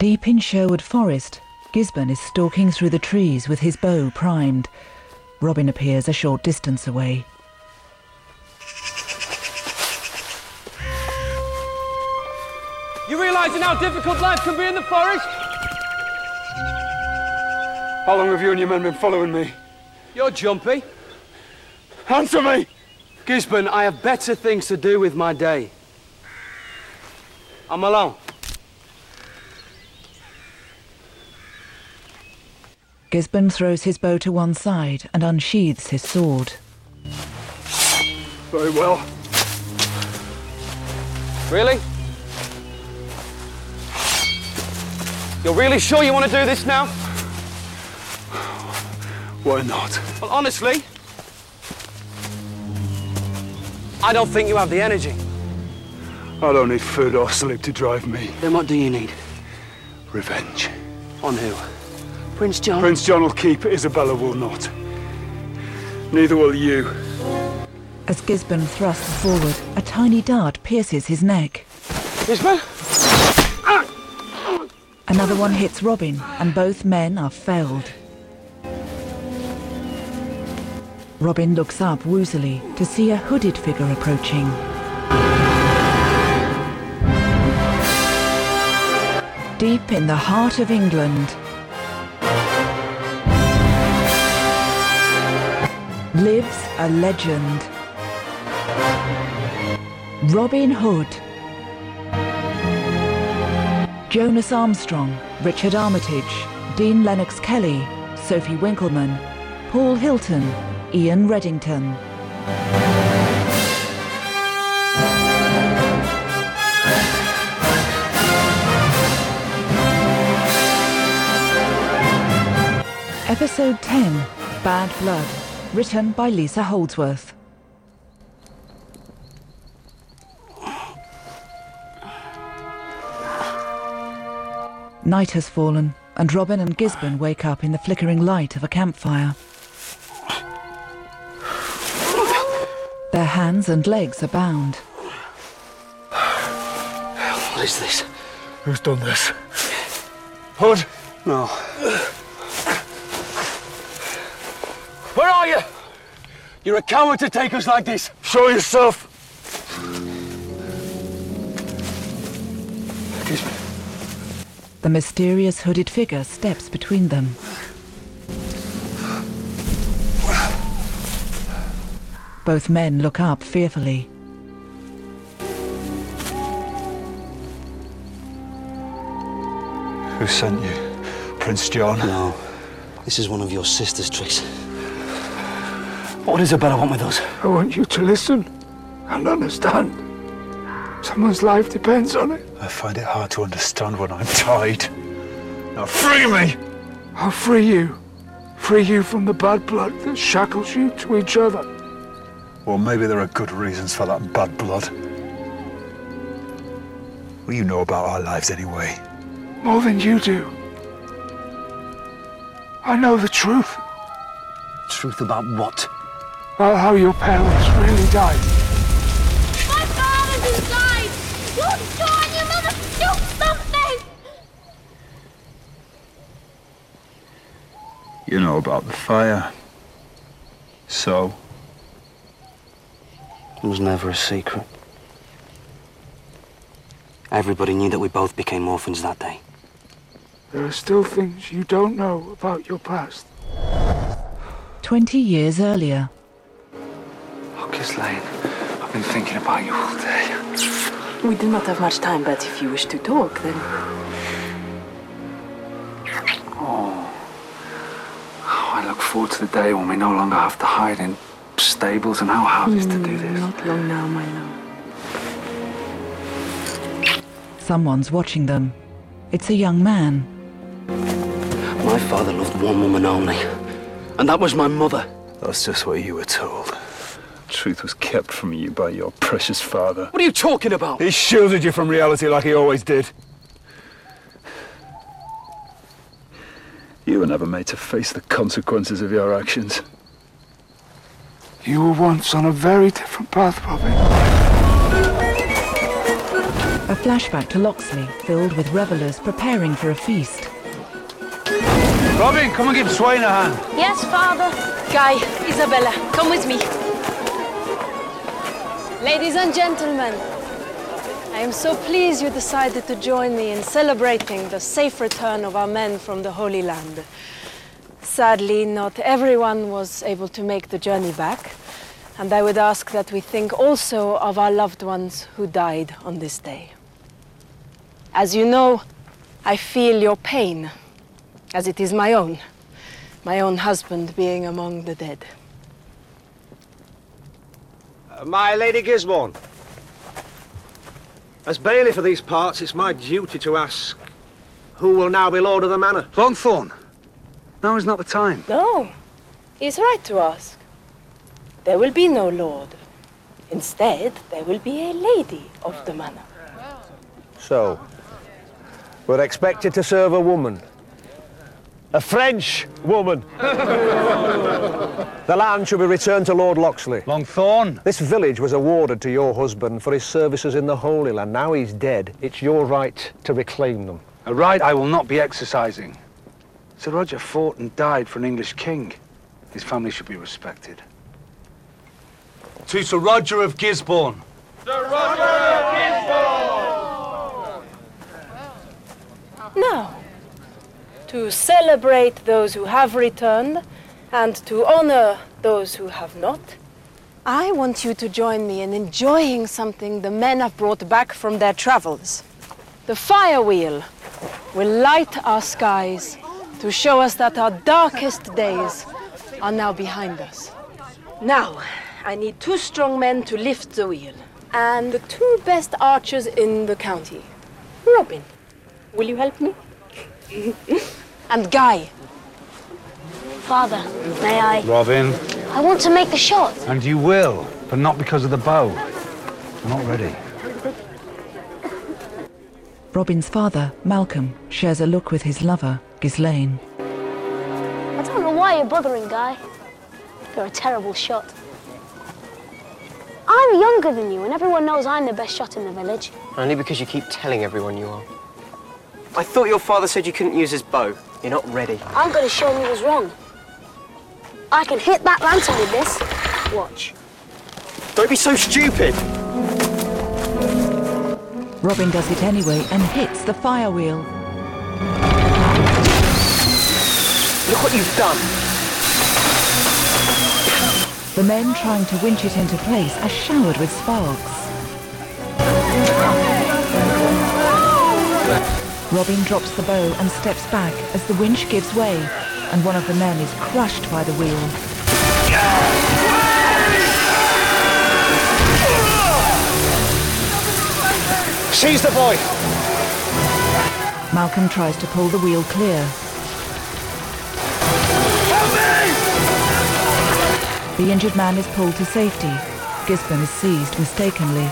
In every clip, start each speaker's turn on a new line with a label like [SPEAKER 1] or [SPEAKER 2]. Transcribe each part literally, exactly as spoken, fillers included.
[SPEAKER 1] Deep in Sherwood Forest, Gisborne is stalking through the trees with his bow primed. Robin appears a short distance away.
[SPEAKER 2] You realising how difficult life can be in the forest?
[SPEAKER 3] How long have you and your men been following me?
[SPEAKER 2] You're jumpy.
[SPEAKER 3] Answer me!
[SPEAKER 2] Gisborne, I have better things to do with my day. I'm alone.
[SPEAKER 1] Gisborne throws his bow to one side and unsheathes his sword.
[SPEAKER 3] Very well.
[SPEAKER 2] Really? You're really sure you want to do this now?
[SPEAKER 3] Why not?
[SPEAKER 2] Well, honestly, I don't think you have the energy.
[SPEAKER 3] I don't need food or sleep to drive me.
[SPEAKER 2] Then what do you need?
[SPEAKER 3] Revenge.
[SPEAKER 2] On who? Prince John?
[SPEAKER 3] Prince John will keep, Isabella will not. Neither will you.
[SPEAKER 1] As Gisborne thrusts forward, a tiny dart pierces his neck.
[SPEAKER 2] Gisborne?
[SPEAKER 1] Another one hits Robin, and both men are felled. Robin looks up woozily to see a hooded figure approaching. Deep in the heart of England lives a legend. Robin Hood. Jonas Armstrong, Richard Armitage, Dean Lennox Kelly, Sophie Winkleman, Paul Hilton, Ian Reddington. Episode ten, Bad Blood, written by Lisa Holdsworth. Night has fallen, and Robin and Gisborne wake up in the flickering light of a campfire. Their hands and legs are bound.
[SPEAKER 2] What is this?
[SPEAKER 3] Who's done this? Hood?
[SPEAKER 2] No.
[SPEAKER 3] Where are you?
[SPEAKER 2] You're a coward to take us like this.
[SPEAKER 3] Show yourself.
[SPEAKER 2] Gisborne.
[SPEAKER 1] The mysterious hooded figure steps between them. Both men look up fearfully.
[SPEAKER 3] Who sent you? Prince John?
[SPEAKER 2] No. This is one of your sister's tricks. What does Isabella want with us?
[SPEAKER 4] I want you to listen and understand. Someone's life depends on it.
[SPEAKER 3] I find it hard to understand when I'm tied. Now free me!
[SPEAKER 4] I'll free you. Free you from the bad blood that shackles you to each other.
[SPEAKER 3] Well, maybe there are good reasons for that bad blood. Well, you know about our lives anyway.
[SPEAKER 4] More than you do. I know the truth.
[SPEAKER 2] Truth about what?
[SPEAKER 4] About how your parents really died.
[SPEAKER 5] My father has died! What's going on? You must do something!
[SPEAKER 3] You know about the fire. So?
[SPEAKER 2] It was never a secret. Everybody knew that we both became orphans that day.
[SPEAKER 4] There are still things you don't know about your past.
[SPEAKER 1] Twenty years earlier.
[SPEAKER 4] Oh, Ghislaine, I've been thinking about you all day.
[SPEAKER 6] We do not have much time, but if you wish to talk, then...
[SPEAKER 4] Oh. Oh, I look forward to the day when we no longer have to hide in stables and outhouses mm, to do this.
[SPEAKER 6] Not long now, my love.
[SPEAKER 1] Someone's watching them. It's a young man.
[SPEAKER 2] My father loved one woman only, and that was my mother.
[SPEAKER 3] That's just what you were told. Truth was kept from you by your precious father.
[SPEAKER 2] What are you talking about?
[SPEAKER 3] He shielded you from reality like he always did. You were never made to face the consequences of your actions.
[SPEAKER 4] You were once on a very different path, Robin.
[SPEAKER 1] A A flashback to Loxley, filled with revellers preparing for a feast.
[SPEAKER 2] Robin, come and give Swain a hand.
[SPEAKER 5] Yes, Father.
[SPEAKER 6] Guy, Isabella, come with me.
[SPEAKER 7] Ladies and gentlemen, I am so pleased you decided to join me in celebrating the safe return of our men from the Holy Land. Sadly, not everyone was able to make the journey back, and I would ask that we think also of our loved ones who died on this day. As you know, I feel your pain, as it is my own, my own husband being among the dead.
[SPEAKER 8] Uh, my Lady Gisborne, as bailiff for these parts, it's my duty to ask who will now be Lord of the Manor.
[SPEAKER 4] Longthorn, now is not the time.
[SPEAKER 7] No, he's right to ask. There will be no lord. Instead, there will be a lady of the manor.
[SPEAKER 8] So, we're expected to serve a woman. A French woman. The land shall be returned to Lord Loxley.
[SPEAKER 2] Longthorn.
[SPEAKER 8] This village was awarded to your husband for his services in the Holy Land. Now he's dead. It's your right to reclaim them.
[SPEAKER 4] A right I will not be exercising. Sir Roger fought and died for an English king. His family should be respected.
[SPEAKER 2] To Sir Roger of Gisborne.
[SPEAKER 5] Sir Roger of Gisborne!
[SPEAKER 7] Now, to celebrate those who have returned and to honor those who have not, I want you to join me in enjoying something the men have brought back from their travels. The fire wheel will light our skies to show us that our darkest days are now behind us. Now, I need two strong men to lift the wheel, and the two best archers in the county. Robin, will you help me? And Guy.
[SPEAKER 5] Father, may I?
[SPEAKER 2] Robin.
[SPEAKER 5] I want to make the shot.
[SPEAKER 2] And you will, but not because of the bow. I'm not ready.
[SPEAKER 1] Robin's father, Malcolm, shares a look with his lover, Ghislaine.
[SPEAKER 5] I don't know why you're bothering, Guy. You're a terrible shot. I'm younger than you, and everyone knows I'm the best shot in the village.
[SPEAKER 9] Only because you keep telling everyone you are. I thought your father said you couldn't use his bow. You're not ready.
[SPEAKER 5] I'm going to show him he was wrong. I can hit that lantern with this. Watch.
[SPEAKER 9] Don't be so stupid!
[SPEAKER 1] Robin does it anyway and hits the fire wheel.
[SPEAKER 9] Look what you've done!
[SPEAKER 1] The men trying to winch it into place are showered with sparks. Robin drops the bow and steps back as the winch gives way, and one of the men is crushed by the wheel.
[SPEAKER 8] Seize the boy!
[SPEAKER 1] Malcolm tries to pull the wheel clear. The injured man is pulled to safety. Gisborne is seized mistakenly.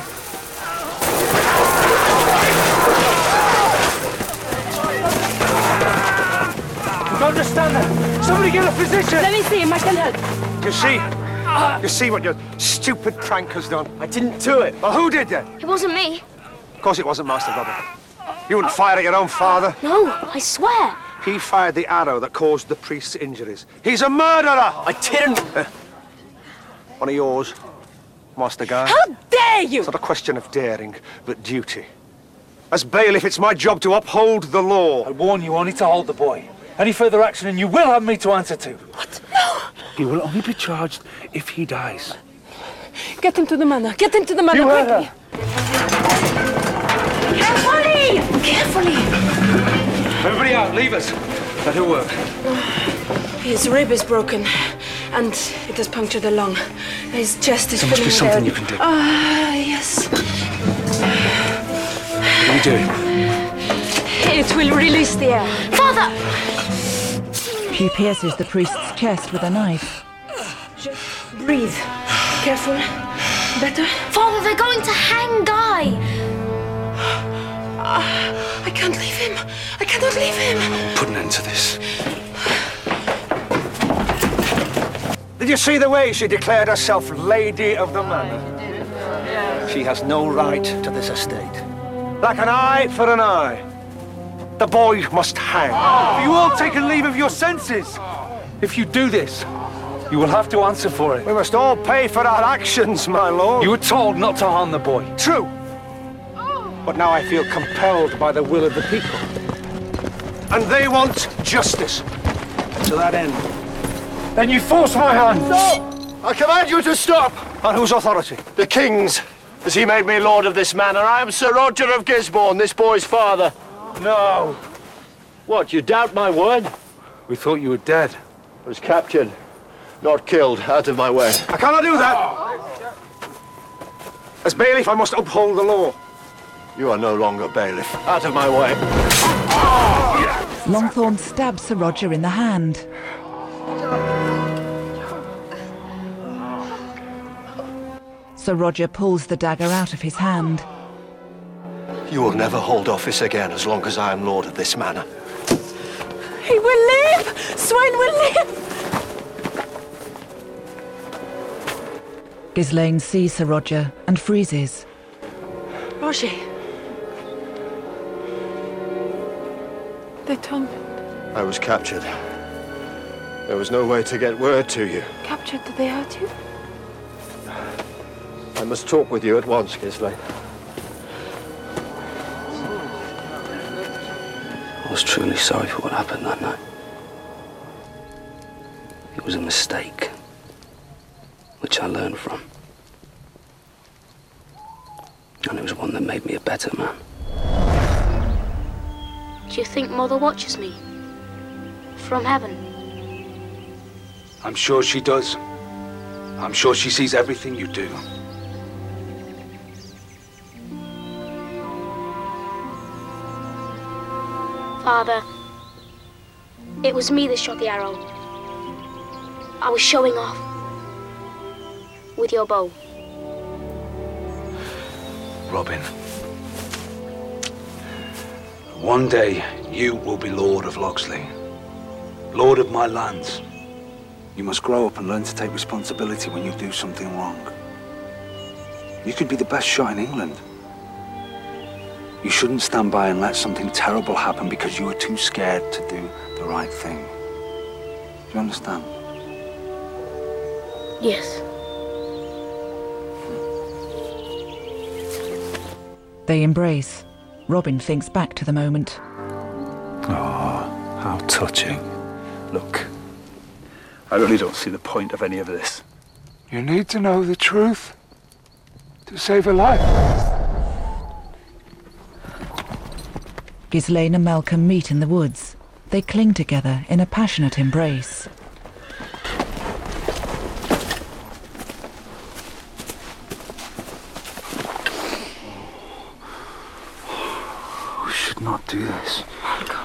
[SPEAKER 8] I don't understand that. Somebody get a physician!
[SPEAKER 7] Let me see him, I can help.
[SPEAKER 8] You see? You see what your stupid prank has done?
[SPEAKER 9] I didn't do it.
[SPEAKER 8] Well, who did then?
[SPEAKER 5] It wasn't me.
[SPEAKER 8] Of course it wasn't Master Robin. You wouldn't fire at your own father.
[SPEAKER 5] No, I swear.
[SPEAKER 8] He fired the arrow that caused the priest's injuries. He's a murderer!
[SPEAKER 9] I didn't...
[SPEAKER 8] Uh, one of yours, Master Guy.
[SPEAKER 7] How dare you!
[SPEAKER 8] It's not a question of daring, but duty. As bailiff, it's my job to uphold the law.
[SPEAKER 4] I warn you only to hold the boy. Any further action and you will have me to answer to.
[SPEAKER 7] What? No!
[SPEAKER 4] He will only be charged if he dies.
[SPEAKER 7] Get him to the manor. Get him to the manor
[SPEAKER 8] You heard
[SPEAKER 7] quickly. Carefully! Carefully!
[SPEAKER 4] Everybody out, leave us. Let her work.
[SPEAKER 7] His rib is broken, and it has punctured a lung. His chest is
[SPEAKER 4] There must
[SPEAKER 7] filling
[SPEAKER 4] be
[SPEAKER 7] with
[SPEAKER 4] something
[SPEAKER 7] air.
[SPEAKER 4] you can do.
[SPEAKER 7] Ah, yes.
[SPEAKER 4] What are you doing?
[SPEAKER 7] It will release the air.
[SPEAKER 5] Father!
[SPEAKER 1] She pierces the priest's chest with a knife.
[SPEAKER 7] Just breathe. Careful. Better?
[SPEAKER 5] Father, they're going to hang Guy.
[SPEAKER 7] Uh, I can't leave him. I cannot leave him.
[SPEAKER 4] Put an end to this.
[SPEAKER 8] Did you see the way she declared herself Lady of the Manor? She has no right to this estate. Like an eye for an eye. The boy must hang.
[SPEAKER 3] Have you all taken leave of your senses? If you do this, you will have to answer for it.
[SPEAKER 8] We must all pay for our actions, my lord.
[SPEAKER 3] You were told not to harm the boy.
[SPEAKER 8] True. But now I feel compelled by the will of the people. And they want justice. To that end. Then you force my hand.
[SPEAKER 10] No! I command you to stop!
[SPEAKER 8] On whose authority?
[SPEAKER 10] The king's. As he made me lord of this manor, I am Sir Roger of Gisborne, this boy's father.
[SPEAKER 8] No.
[SPEAKER 10] What, you doubt my word?
[SPEAKER 3] We thought you were dead.
[SPEAKER 10] I was captured, not killed. Out of my way.
[SPEAKER 8] I cannot do that. As bailiff, I must uphold the law.
[SPEAKER 10] You are no longer bailiff. Out of my way.
[SPEAKER 1] Longthorn stabs Sir Roger in the hand. Sir Roger pulls the dagger out of his hand.
[SPEAKER 10] You will never hold office again as long as I am lord of this manor.
[SPEAKER 6] He will live! Swain will live!
[SPEAKER 1] Ghislaine sees Sir Roger and freezes.
[SPEAKER 6] Roger. They told me.
[SPEAKER 10] I was captured. There was no way to get word to you.
[SPEAKER 6] Captured? Did they hurt you?
[SPEAKER 10] I must talk with you at once, Ghislaine.
[SPEAKER 2] I was truly sorry for what happened that night. It was a mistake, which I learned from. And it was one that made me a better man.
[SPEAKER 5] Do you think Mother watches me? From heaven?
[SPEAKER 4] I'm sure she does. I'm sure she sees everything you do.
[SPEAKER 5] Father, it was me that shot the arrow. I was showing off with your bow.
[SPEAKER 4] Robin, one day you will be Lord of Locksley, Lord of my lands. You must grow up and learn to take responsibility when you do something wrong. You could be the best shot in England. You shouldn't stand by and let something terrible happen because you were too scared to do the right thing. Do you understand?
[SPEAKER 5] Yes.
[SPEAKER 1] They embrace. Robin thinks back to the moment.
[SPEAKER 3] Oh, how touching. Look, I really don't see the point of any of this.
[SPEAKER 4] You need to know the truth to save a life.
[SPEAKER 1] Ghislaine and Malcolm meet in the woods. They cling together in a passionate embrace.
[SPEAKER 4] We should not do this. Malcolm.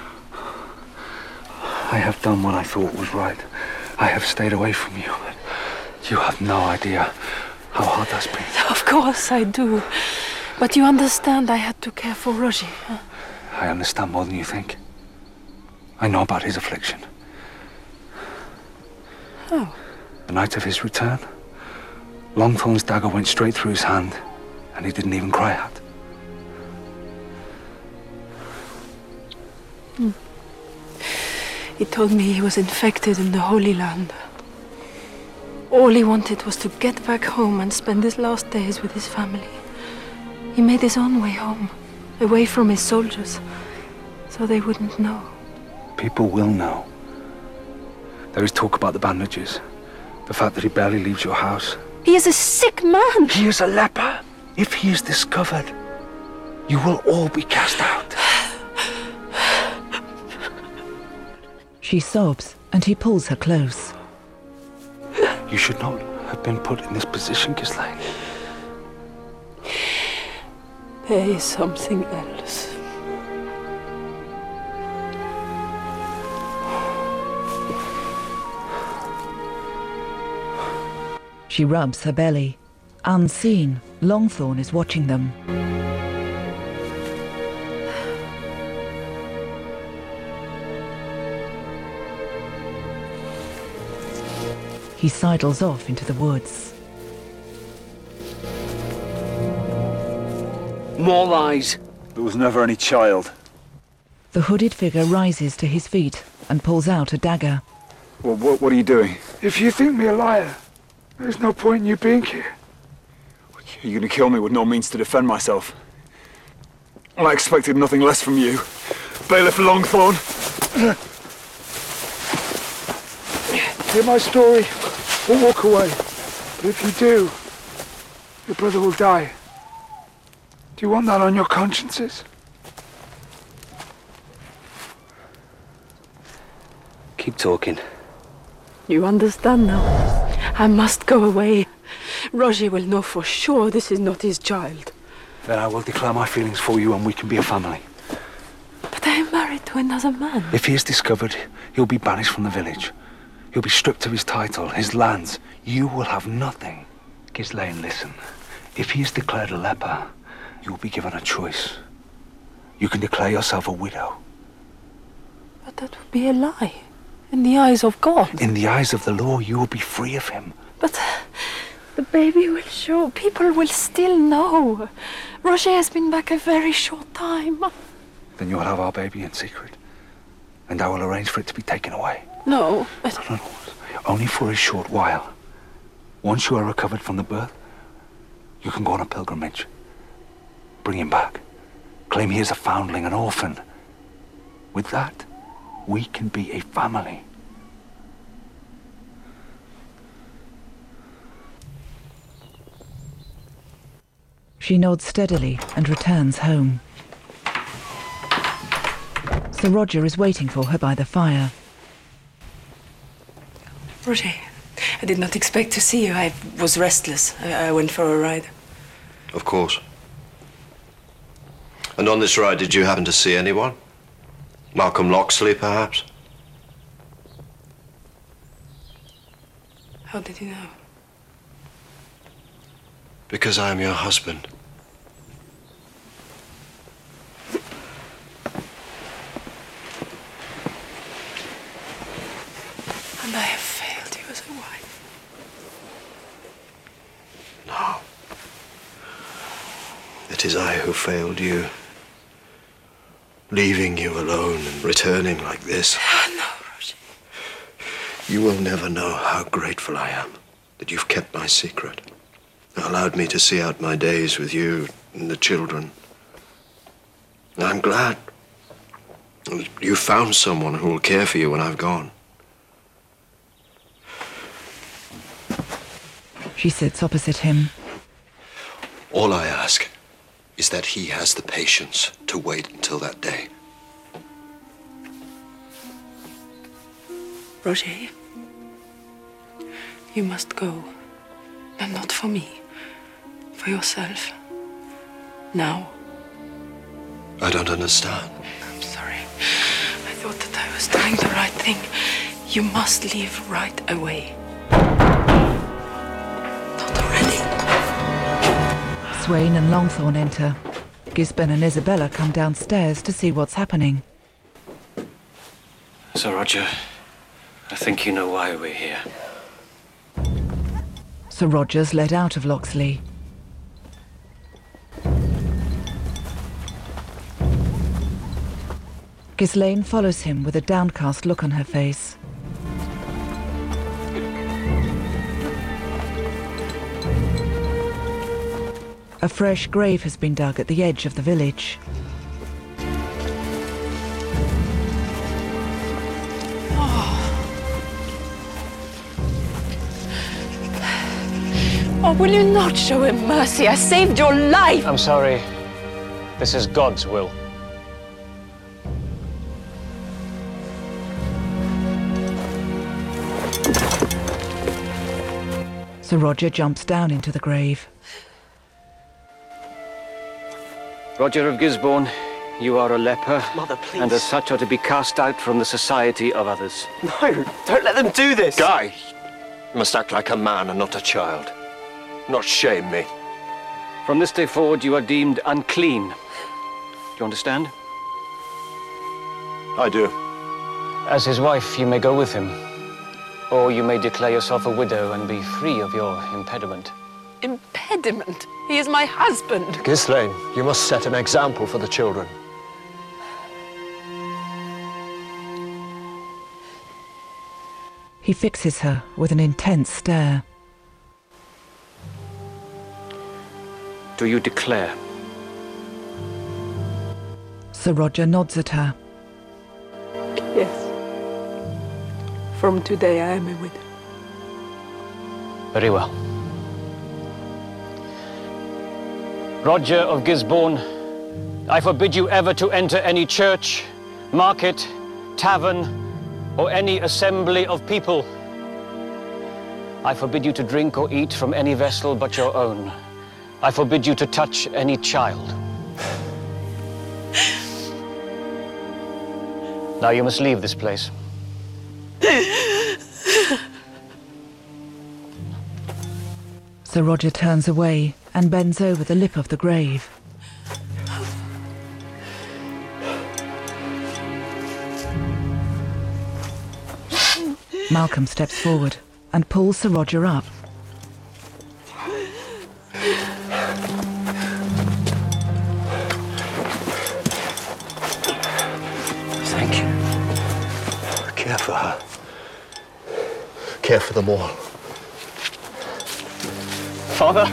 [SPEAKER 4] I have done what I thought was right. I have stayed away from you. You have no idea how hard that's been.
[SPEAKER 6] Of course I do. But you understand I had to care for Roger. Huh?
[SPEAKER 4] I understand more than you think. I know about his affliction.
[SPEAKER 6] Oh.
[SPEAKER 4] The night of his return, Longthorn's dagger went straight through his hand, and he didn't even cry out.
[SPEAKER 6] Hmm. He told me he was infected in the Holy Land. All he wanted was to get back home and spend his last days with his family. He made his own way home, away from his soldiers, so they wouldn't know.
[SPEAKER 4] People will know. There is talk about the bandages, the fact that he barely leaves your house.
[SPEAKER 6] He is a sick man!
[SPEAKER 4] He is a leper. If he is discovered, you will all be cast out.
[SPEAKER 1] She sobs, and he pulls her close.
[SPEAKER 4] You should not have been put in this position, Ghislaine.
[SPEAKER 6] There is something else.
[SPEAKER 1] She rubs her belly. Unseen, Longthorn is watching them. He sidles off into the woods.
[SPEAKER 2] More lies.
[SPEAKER 3] There was never any child.
[SPEAKER 1] The hooded figure rises to his feet and pulls out a dagger.
[SPEAKER 3] Well, what, what are you doing?
[SPEAKER 11] If you think me a liar, there's no point in you being here.
[SPEAKER 3] You're going to kill me with no means to defend myself. I expected nothing less from you, Bailiff Longthorn.
[SPEAKER 11] Hear my story, or walk away. But if you do, your brother will die. Do you want that on your consciences?
[SPEAKER 2] Keep talking.
[SPEAKER 6] You understand now? I must go away. Roger will know for sure this is not his child.
[SPEAKER 4] Then I will declare my feelings for you and we can be a family.
[SPEAKER 6] But I am married to another man.
[SPEAKER 4] If he is discovered, he'll be banished from the village. He'll be stripped of his title, his lands. You will have nothing. Ghislaine, listen. If he is declared a leper, you will be given a choice. You can declare yourself a widow.
[SPEAKER 6] But that would be a lie. In the eyes of God.
[SPEAKER 4] In the eyes of the law, you will be free of him.
[SPEAKER 6] But the baby will show. People will still know. Roger has been back a very short time.
[SPEAKER 4] Then you'll have our baby in secret. And I will arrange for it to be taken away.
[SPEAKER 6] No, but...
[SPEAKER 4] No, no, no. Only for a short while. Once you are recovered from the birth, you can go on a pilgrimage. Bring him back. Claim he is a foundling, an orphan. With that, we can be a family.
[SPEAKER 1] She nods steadily and returns home. Sir Roger is waiting for her by the fire.
[SPEAKER 6] Roger, I did not expect to see you. I was restless. I, I went for a ride.
[SPEAKER 10] Of course. And on this ride, did you happen to see anyone? Malcolm Loxley, perhaps?
[SPEAKER 6] How did you know?
[SPEAKER 10] Because I am your husband.
[SPEAKER 6] And I have failed you as a wife.
[SPEAKER 10] No. It is I who failed you. Leaving you alone and returning like this.
[SPEAKER 6] No, Roger.
[SPEAKER 10] You will never know how grateful I am that you've kept my secret. Allowed me to see out my days with you and the children. I'm glad you found someone who will care for you when I've gone.
[SPEAKER 1] She sits opposite him.
[SPEAKER 10] All I ask is that he has the patience to wait until that day.
[SPEAKER 6] Roger, you must go. And not for me. For yourself. Now.
[SPEAKER 10] I don't understand.
[SPEAKER 6] I'm sorry. I thought that I was doing the right thing. You must leave right away. Not already.
[SPEAKER 1] Swain and Longthorn enter. Gisborne and Isabella come downstairs to see what's happening.
[SPEAKER 2] Sir Roger, I think you know why we're here.
[SPEAKER 1] Sir Roger's led out of Loxley. Ghislaine follows him with a downcast look on her face. A fresh grave has been dug at the edge of the village.
[SPEAKER 6] Oh, will you not show him mercy? I saved your life!
[SPEAKER 2] I'm sorry. This is God's will.
[SPEAKER 1] Sir Roger jumps down into the grave.
[SPEAKER 2] Roger of Gisborne, you are a leper.
[SPEAKER 9] Mother, please.
[SPEAKER 2] And as such are to be cast out from the society of others.
[SPEAKER 9] No, don't let them do this.
[SPEAKER 10] Guy, you must act like a man and not a child. Not shame me.
[SPEAKER 2] From this day forward, you are deemed unclean. Do you understand?
[SPEAKER 10] I do.
[SPEAKER 2] As his wife, you may go with him. Or you may declare yourself a widow and be free of your impediment.
[SPEAKER 6] impediment. He is my husband.
[SPEAKER 10] Ghislaine, you must set an example for the children.
[SPEAKER 1] He fixes her with an intense stare.
[SPEAKER 9] Do you declare?
[SPEAKER 1] Sir Roger nods at her.
[SPEAKER 6] Yes. From today I am a widow.
[SPEAKER 12] Very well. Roger of Gisborne, I forbid you ever to enter any church, market, tavern, or any assembly of people. I forbid you to drink or eat from any vessel but your own. I forbid you to touch any child. Now you must leave this place.
[SPEAKER 1] Sir Roger turns away and bends over the lip of the grave. Malcolm steps forward and pulls Sir Roger up.
[SPEAKER 10] Thank you. Care for her. Care for them all.
[SPEAKER 9] Father!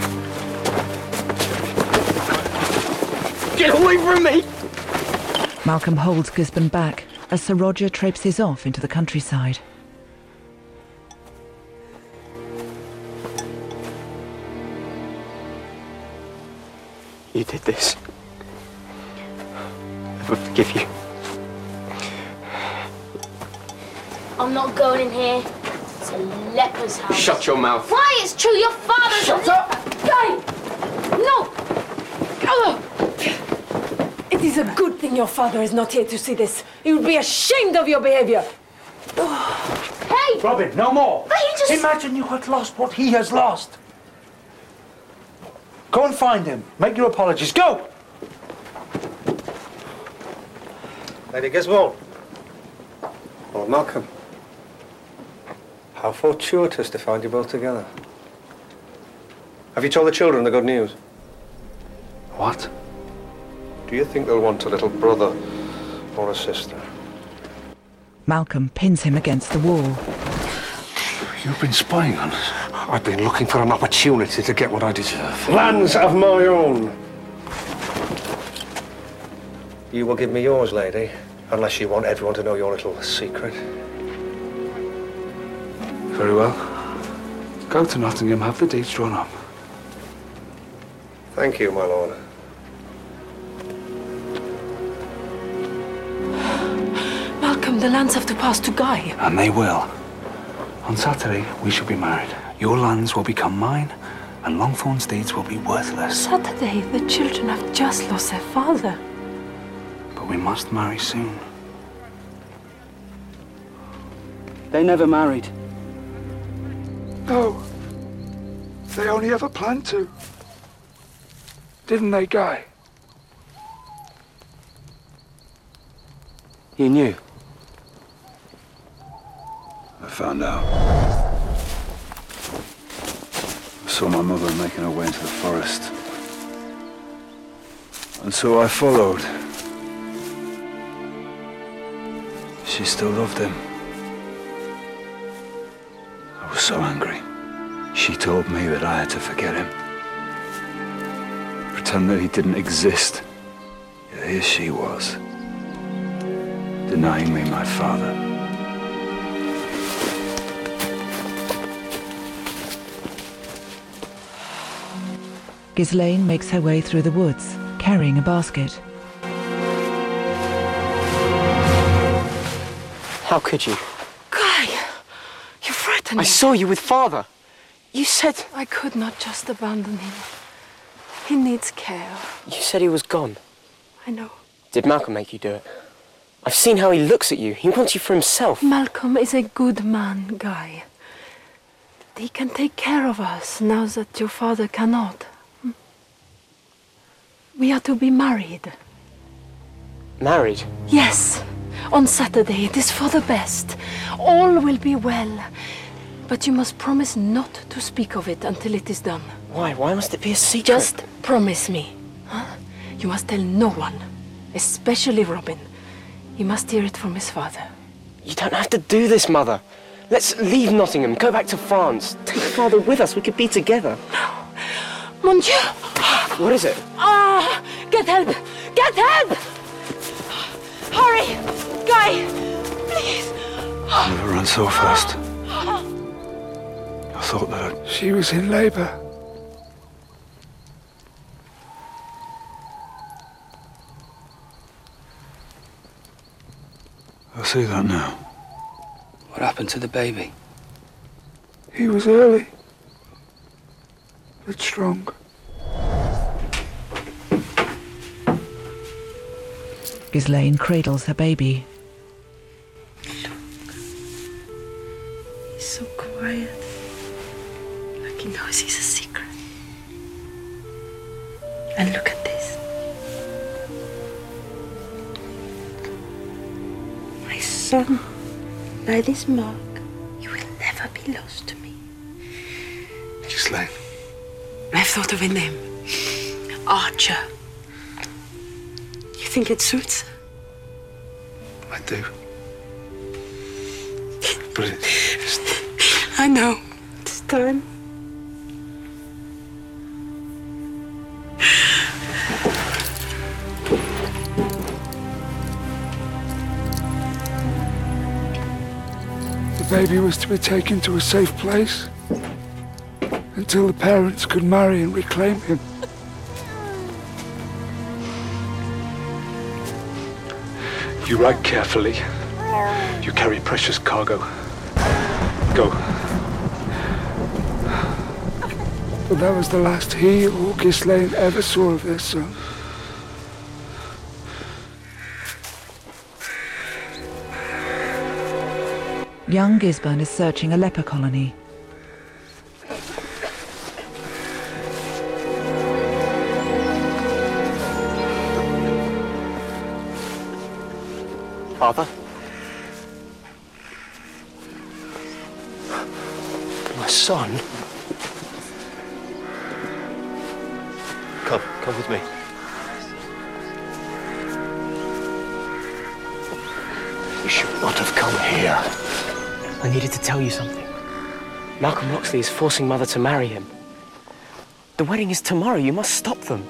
[SPEAKER 9] Get away from me!
[SPEAKER 1] Malcolm holds Gisborne back as Sir Roger traipses off into the countryside.
[SPEAKER 9] You did this. I will forgive you.
[SPEAKER 5] I'm not going in here. It's a leper's house.
[SPEAKER 9] Shut your mouth.
[SPEAKER 5] Why? It's true. Your father's...
[SPEAKER 9] Shut up!
[SPEAKER 5] Guy! No!
[SPEAKER 6] Oh! It is a good thing your father is not here to see this. He would be ashamed of your behavior.
[SPEAKER 5] Hey!
[SPEAKER 13] Robin, no more.
[SPEAKER 5] But he just...
[SPEAKER 13] Imagine you had lost what he has lost. Go and find him. Make your apologies. Go!
[SPEAKER 8] Lady Gisborne. Lord Malcolm. How fortuitous to find you both together. Have you told the children the good news?
[SPEAKER 4] What?
[SPEAKER 8] Do you think they'll want a little brother or a sister?
[SPEAKER 1] Malcolm pins him against the wall.
[SPEAKER 4] You've been spying on us.
[SPEAKER 8] I've been looking for an opportunity to get what I deserve. Lands of my own. You will give me yours, lady, unless you want everyone to know your little secret.
[SPEAKER 4] Very well. Go to Nottingham, have the deeds drawn up.
[SPEAKER 8] Thank you, my lord.
[SPEAKER 6] Malcolm, the lands have to pass to Guy.
[SPEAKER 4] And they will. On Saturday, we shall be married. Your lands will become mine, and Longthorn's deeds will be worthless.
[SPEAKER 6] Saturday, the children have just lost their father.
[SPEAKER 4] But we must marry soon.
[SPEAKER 2] They never married.
[SPEAKER 11] No. They only ever planned to. Didn't they, Guy?
[SPEAKER 2] You knew?
[SPEAKER 4] I found out. I saw my mother making her way into the forest. And so I followed. She still loved him. I was so angry. She told me that I had to forget him. Pretend that he didn't exist. Yet here she was, denying me my father.
[SPEAKER 1] Ghislaine makes her way through the woods, carrying a basket.
[SPEAKER 9] How could you?
[SPEAKER 6] Guy! You frightened
[SPEAKER 9] I
[SPEAKER 6] me.
[SPEAKER 9] saw you with father. You said...
[SPEAKER 6] I could not just abandon him. He needs care.
[SPEAKER 9] You said he was gone.
[SPEAKER 6] I know.
[SPEAKER 9] Did Malcolm make you do it? I've seen how he looks at you. He wants you for himself.
[SPEAKER 6] Malcolm is a good man, Guy. He can take care of us now that your father cannot. We are to be married.
[SPEAKER 9] Married?
[SPEAKER 6] Yes. On Saturday. It is for the best. All will be well. But you must promise not to speak of it until it is done.
[SPEAKER 9] Why? Why must it be a secret?
[SPEAKER 6] Just promise me, huh? You must tell no one, especially Robin. He must hear it from his father.
[SPEAKER 9] You don't have to do this, Mother. Let's leave Nottingham, go back to France. Take Father with us, we could be together.
[SPEAKER 6] No. Mon Dieu!
[SPEAKER 9] What is it?
[SPEAKER 6] Ah! Get help! Get help! Hurry! Guy! Please!
[SPEAKER 3] I never ran so fast. I thought that I'd...
[SPEAKER 11] She was in labour.
[SPEAKER 3] I see that now.
[SPEAKER 2] What happened to the baby?
[SPEAKER 11] He was early, but strong.
[SPEAKER 1] Ghislaine cradles her baby.
[SPEAKER 6] He's so quiet. Like he knows he's a secret. And look at this. My son, by this mark, you will never be lost to me.
[SPEAKER 3] Ghislaine.
[SPEAKER 6] I've thought of a name. Archer. You think it suits?
[SPEAKER 3] I do. But it just...
[SPEAKER 6] I know. It's time.
[SPEAKER 11] The baby was to be taken to a safe place until the parents could marry and reclaim him.
[SPEAKER 3] You ride carefully. You carry precious cargo. Go.
[SPEAKER 11] But that was the last he or Ghislaine ever saw of their son.
[SPEAKER 1] Young Gisborne is searching a leper colony.
[SPEAKER 9] Father? My son?
[SPEAKER 10] Come, come with me.
[SPEAKER 9] You should not have come here. I needed to tell you something. Malcolm Loxley is forcing Mother to marry him. The wedding is tomorrow. You must stop them.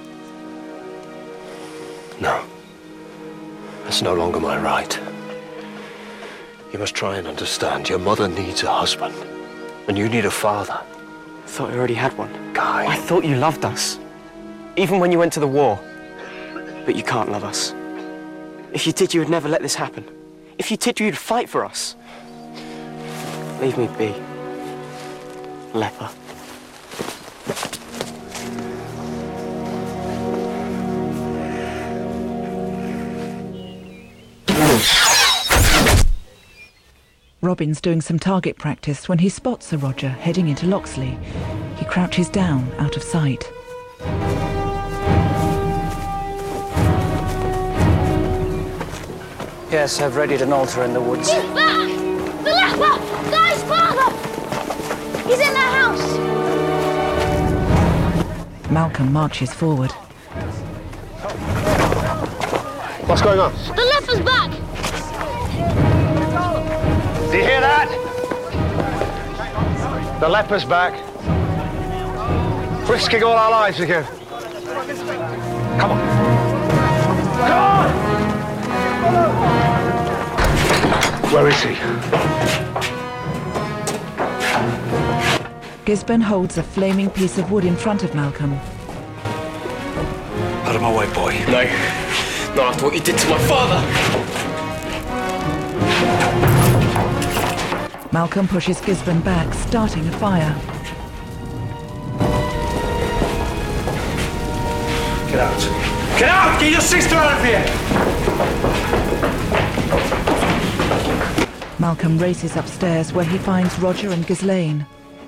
[SPEAKER 10] No. That's no longer my right. You must try and understand. Your mother needs a husband, and you need a father.
[SPEAKER 9] I thought you already had one.
[SPEAKER 10] Guy.
[SPEAKER 9] I thought you loved us. Even when you went to the war. But you can't love us. If you did, you would never let this happen. If you did, you'd fight for us. Leave me be. Leper.
[SPEAKER 1] Robin's doing some target practice when he spots Sir Roger heading into Loxley. He crouches down out of sight.
[SPEAKER 12] Yes, I've readied an altar in the woods.
[SPEAKER 5] He's back! The leper! Guy's father! He's in the house!
[SPEAKER 1] Malcolm marches forward.
[SPEAKER 10] What's going on?
[SPEAKER 5] The leper's back!
[SPEAKER 13] Do you hear that? The leper's back. Risking all our lives again. Come on. Come on! Where is he?
[SPEAKER 1] Gisborne holds a flaming piece of wood in front of Malcolm.
[SPEAKER 3] Out of my way, boy.
[SPEAKER 9] No. Not after what you did to my father.
[SPEAKER 1] Malcolm pushes Gisborne back, starting a fire.
[SPEAKER 13] Get out. Get out! Get your sister out of here!
[SPEAKER 1] Malcolm races upstairs where he finds Roger and Ghislaine.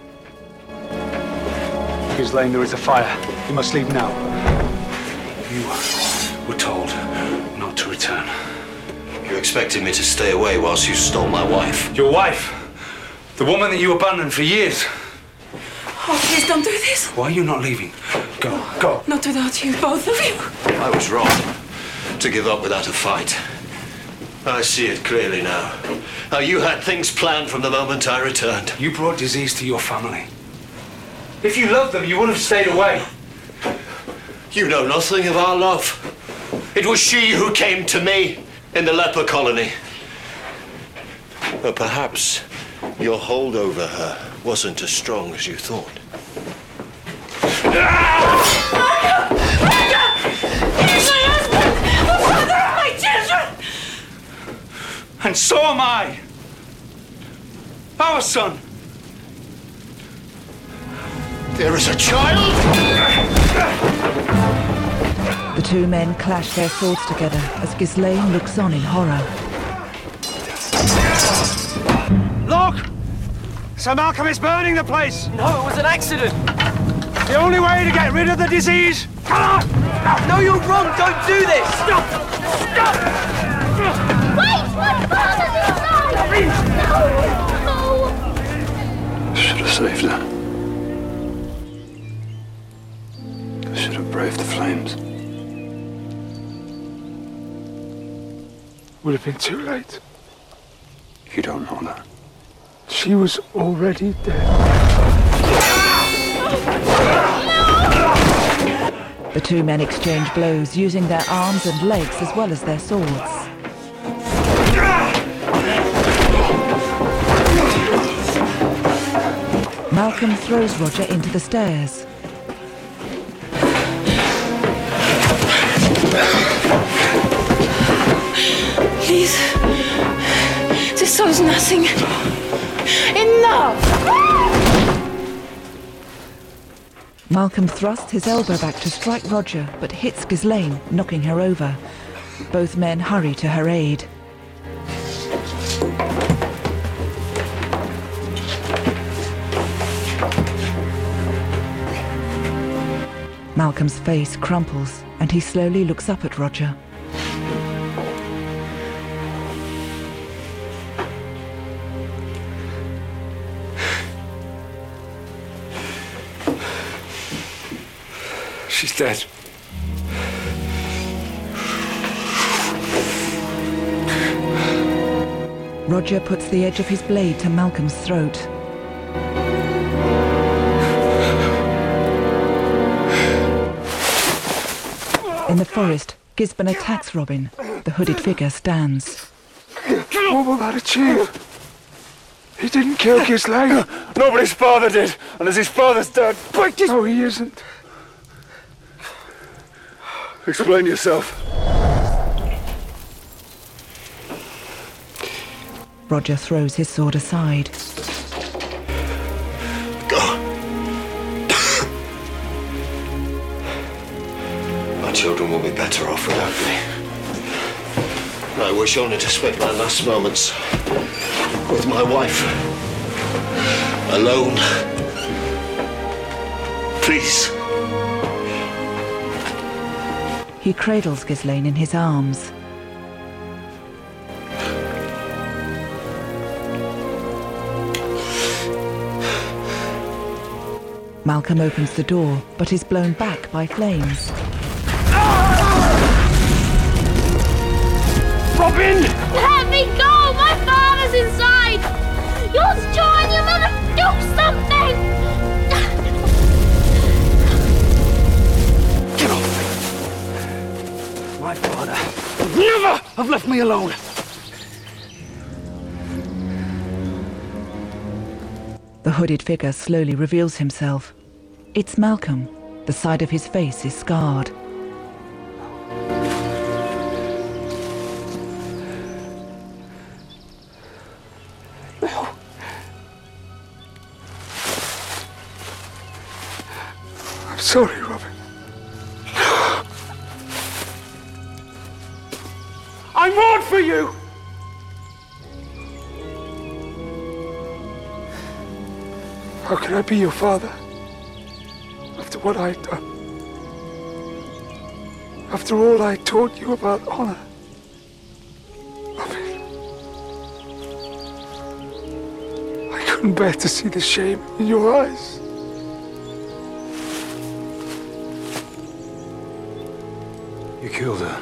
[SPEAKER 3] Ghislaine, there is a fire. You must leave now. You were told not to return.
[SPEAKER 10] You expected me to stay away whilst you stole my wife.
[SPEAKER 3] Your wife? The woman that you abandoned for years?
[SPEAKER 6] Oh, please don't do this.
[SPEAKER 4] Why are you not leaving? Go, go.
[SPEAKER 6] Not without you, both of you.
[SPEAKER 10] I was wrong to give up without a fight. I see it clearly now. How you had things planned from the moment I returned.
[SPEAKER 4] You brought disease to your family. If you loved them, you would have stayed away.
[SPEAKER 10] You know nothing of our love. It was she who came to me in the leper colony. But perhaps your hold over her wasn't as strong as you thought.
[SPEAKER 6] He's my husband! The father of my children!
[SPEAKER 4] And so am I. Our son.
[SPEAKER 10] There is a child!
[SPEAKER 1] The two men clash their swords together as Ghislaine looks on in horror.
[SPEAKER 13] Look! Sir Malcolm is burning the place!
[SPEAKER 9] No, it was an accident!
[SPEAKER 13] The only way to get rid of the disease! Come on!
[SPEAKER 9] No, you're wrong! Don't do this!
[SPEAKER 13] Stop! Stop!
[SPEAKER 5] Wait! My father's inside! No! No!
[SPEAKER 3] Should have saved her. I should have braved the flames.
[SPEAKER 11] Would have been too late.
[SPEAKER 3] You don't know that.
[SPEAKER 11] She was already dead.
[SPEAKER 1] The two men exchange blows, using their arms and legs as well as their swords. Malcolm throws Roger into the stairs.
[SPEAKER 6] Please. This solves nothing. Enough!
[SPEAKER 1] Malcolm thrusts his elbow back to strike Roger, but hits Ghislaine, knocking her over. Both men hurry to her aid. Malcolm's face crumples, and he slowly looks up at Roger.
[SPEAKER 3] She's dead.
[SPEAKER 1] Roger puts the edge of his blade to Malcolm's throat. In the forest, Gisborne attacks Robin. The hooded figure stands.
[SPEAKER 11] What will that achieve? He didn't kill Ghislaine.
[SPEAKER 3] No, but his father did. And as his father's dead, break his...
[SPEAKER 11] No, he isn't.
[SPEAKER 3] Explain yourself.
[SPEAKER 1] Roger throws his sword aside.
[SPEAKER 10] Go. My children will be better off without me. I wish only to spend my last moments with my wife. Alone. Please.
[SPEAKER 1] He cradles Ghislaine in his arms. Malcolm opens the door, but is blown back by flames.
[SPEAKER 13] Robin!
[SPEAKER 5] Let me go! My father's inside! You'll join your mother! Do something!
[SPEAKER 13] Get off! My father would never have left me alone!
[SPEAKER 1] The hooded figure slowly reveals himself. It's Malcolm. The side of his face is scarred.
[SPEAKER 11] I'm sorry, Robin.
[SPEAKER 13] I mourn for you!
[SPEAKER 11] How can I be your father? After what I'd done. After all I taught you about honor. Robin. I couldn't bear to see the shame in your eyes.
[SPEAKER 3] killed her.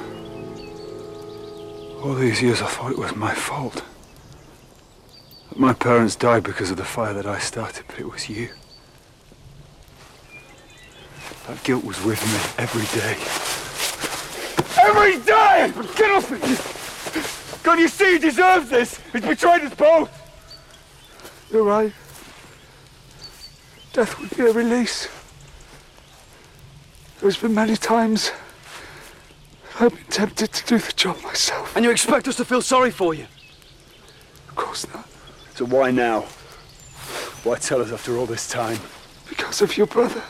[SPEAKER 3] All these years I thought it was my fault. That my parents died because of the fire that I started, but it was you. That guilt was with me every day. Every day! But get off it! God, you see he deserves this! He's betrayed us both!
[SPEAKER 11] You're right. Death would be a release. There's been many times I've been tempted to do the job myself.
[SPEAKER 2] And you expect us to feel sorry for you?
[SPEAKER 11] Of course not.
[SPEAKER 3] So why now? Why tell us after all this time?
[SPEAKER 11] Because of your brother.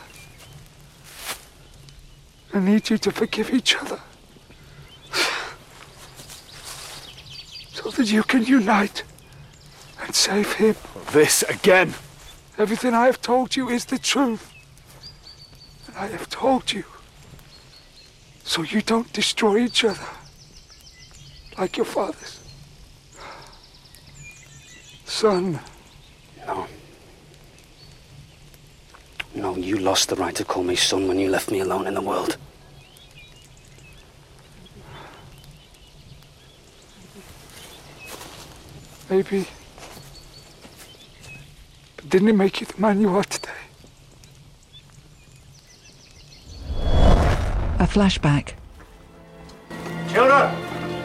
[SPEAKER 11] I need you to forgive each other. So that you can unite and save him.
[SPEAKER 3] This again?
[SPEAKER 11] Everything I have told you is the truth. And I have told you. So you don't destroy each other. Like your fathers. Son.
[SPEAKER 2] No. No, you lost the right to call me son when you left me alone in the world.
[SPEAKER 11] Maybe. But didn't it make you the man you are today?
[SPEAKER 1] A flashback.
[SPEAKER 8] Children!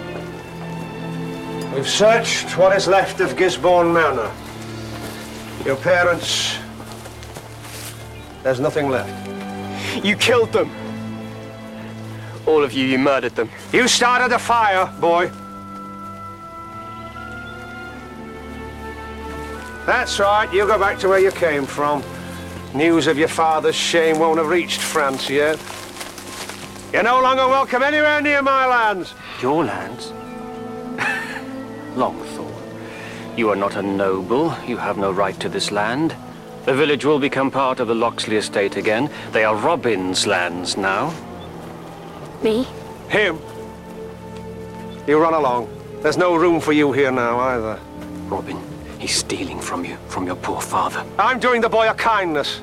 [SPEAKER 8] We've searched what is left of Gisborne Manor. Your parents... There's nothing left.
[SPEAKER 9] You killed them. All of you, you murdered them.
[SPEAKER 8] You started the fire, boy. That's right, you go back to where you came from. News of your father's shame won't have reached France yet. You're no longer welcome anywhere near my lands.
[SPEAKER 12] Your lands? Longthorn, you are not a noble. You have no right to this land. The village will become part of the Locksley estate again. They are Robin's lands now.
[SPEAKER 5] Me?
[SPEAKER 8] Him? You run along. There's no room for you here now, either.
[SPEAKER 12] Robin, he's stealing from you, from your poor father.
[SPEAKER 8] I'm doing the boy a kindness.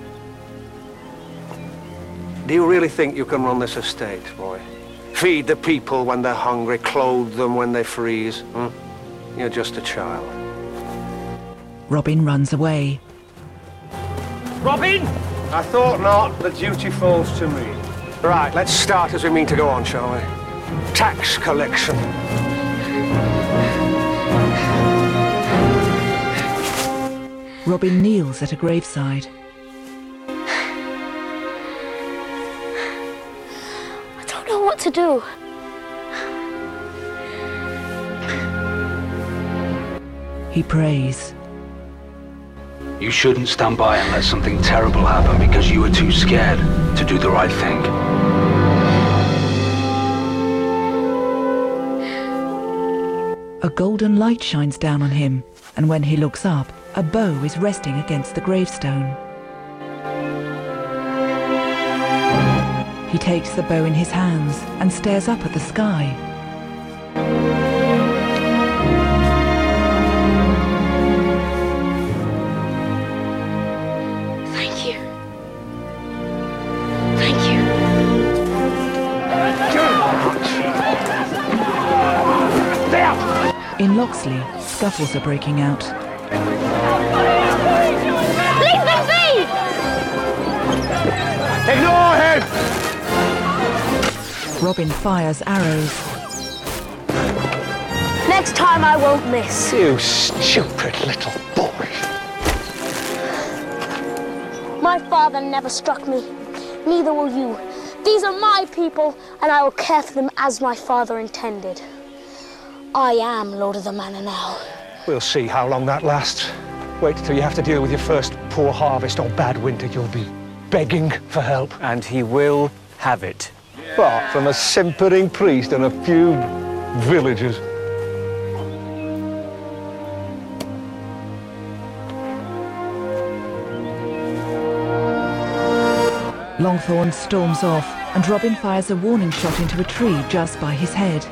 [SPEAKER 8] Do you really think you can run this estate, boy? Feed the people when they're hungry, clothe them when they freeze? Hmm? You're just a child.
[SPEAKER 1] Robin runs away.
[SPEAKER 8] Robin! I thought not. The duty falls to me. Right, let's start as we mean to go on, shall we? Tax collection.
[SPEAKER 1] Robin kneels at a graveside.
[SPEAKER 5] I don't know what to do.
[SPEAKER 1] He prays.
[SPEAKER 4] You shouldn't stand by and let something terrible happen because you were too scared to do the right thing.
[SPEAKER 1] A golden light shines down on him, and when he looks up, a bow is resting against the gravestone. He takes the bow in his hands and stares up at the sky.
[SPEAKER 5] Thank you. Thank you.
[SPEAKER 1] In Locksley, scuffles are breaking out.
[SPEAKER 5] Leave them be!
[SPEAKER 8] Ignore him!
[SPEAKER 1] Robin fires arrows.
[SPEAKER 5] Next time I won't miss.
[SPEAKER 8] You stupid little boy.
[SPEAKER 5] My father never struck me. Neither will you. These are my people, and I will care for them as my father intended. I am Lord of the Manor now.
[SPEAKER 14] We'll see how long that lasts. Wait till you have to deal with your first poor harvest or bad winter. You'll be begging for help.
[SPEAKER 12] And he will have it.
[SPEAKER 14] But from a simpering priest and a few villagers.
[SPEAKER 1] Longthorn storms off, and Robin fires a warning shot into a tree just by his head.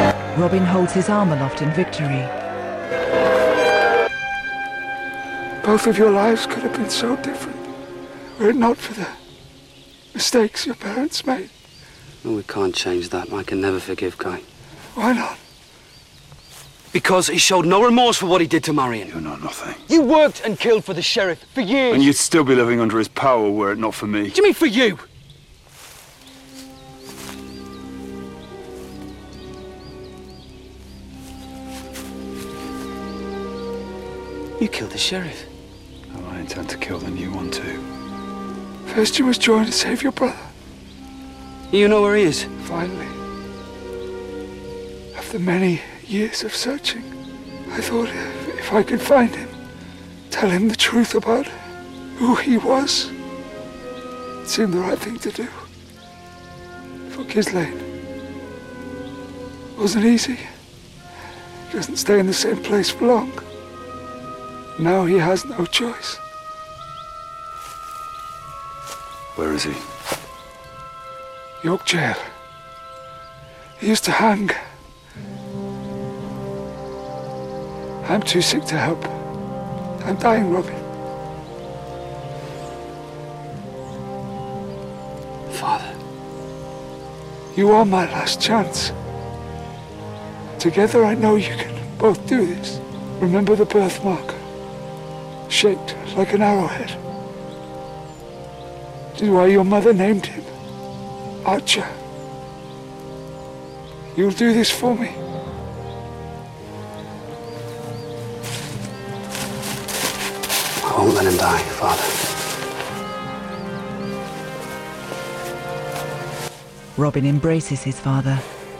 [SPEAKER 1] Robin holds his arm aloft in victory.
[SPEAKER 11] Both of your lives could have been so different, were it not for the mistakes your parents made.
[SPEAKER 2] No, we can't change that. I can never forgive Guy.
[SPEAKER 11] Why not?
[SPEAKER 2] Because he showed no remorse for what he did to Marion.
[SPEAKER 3] You know nothing.
[SPEAKER 2] You worked and killed for the sheriff for years.
[SPEAKER 3] And you'd still be living under his power were it not for me.
[SPEAKER 2] What do you mean for you? You killed the sheriff.
[SPEAKER 3] And I intend to kill the new one too.
[SPEAKER 11] First you must join to save your brother.
[SPEAKER 2] You know where he is?
[SPEAKER 11] Finally. After many years of searching, I thought if, if I could find him, tell him the truth about who he was, it seemed the right thing to do. For Ghislaine. It wasn't easy. He doesn't stay in the same place for long. Now he has no choice.
[SPEAKER 3] Where is he?
[SPEAKER 11] York Jail. He used to hang. I'm too sick to help. I'm dying, Robin.
[SPEAKER 2] Father.
[SPEAKER 11] You are my last chance. Together I know you can both do this. Remember the birthmark, shaped like an arrowhead. This is why your mother named him Archer. You'll do this for me.
[SPEAKER 2] I won't let him die, Father.
[SPEAKER 1] Robin embraces his father.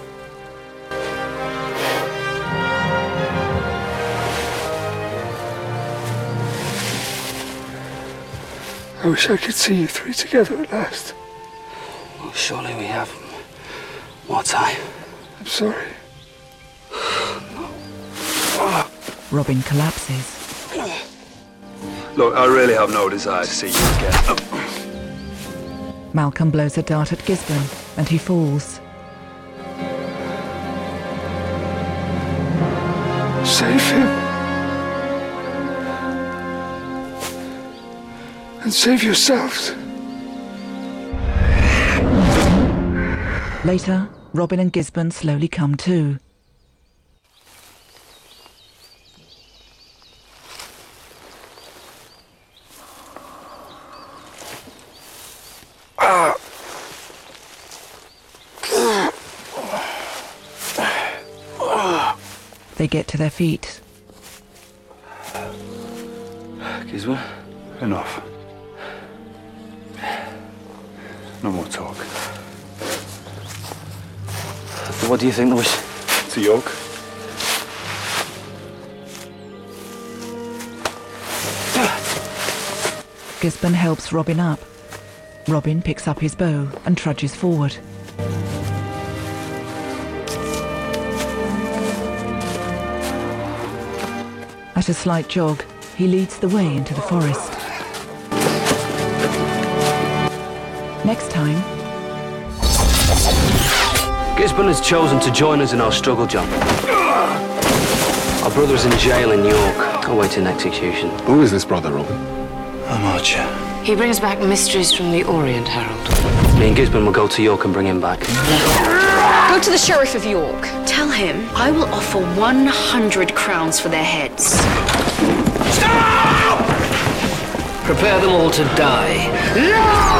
[SPEAKER 11] I wish I could see you three together at last.
[SPEAKER 2] Well, surely we have more time.
[SPEAKER 11] I'm sorry.
[SPEAKER 1] Robin collapses.
[SPEAKER 3] Look, I really have no desire to see you again.
[SPEAKER 1] Malcolm blows a dart at Gisborne, and he falls.
[SPEAKER 11] Save him. And save yourselves.
[SPEAKER 1] Later, Robin and Gisborne slowly come to. They get to their feet.
[SPEAKER 2] Gisborne?
[SPEAKER 3] Enough. No more talk.
[SPEAKER 2] What do you think there was?
[SPEAKER 3] To York?
[SPEAKER 1] Gisborne helps Robin up. Robin picks up his bow and trudges forward. At a slight jog, he leads the way into the forest. Next time...
[SPEAKER 2] Gisborne has chosen to join us in our struggle, John. Our brother's in jail in York, awaiting execution.
[SPEAKER 15] Who is this brother, Robin?
[SPEAKER 2] I'm Archer.
[SPEAKER 16] He brings back mysteries from the Orient, Harold.
[SPEAKER 2] Me and Gisborne will go to York and bring him back.
[SPEAKER 16] Go to the Sheriff of York. Tell him I will offer one hundred crowns for their heads.
[SPEAKER 17] Stop! Prepare them all to die.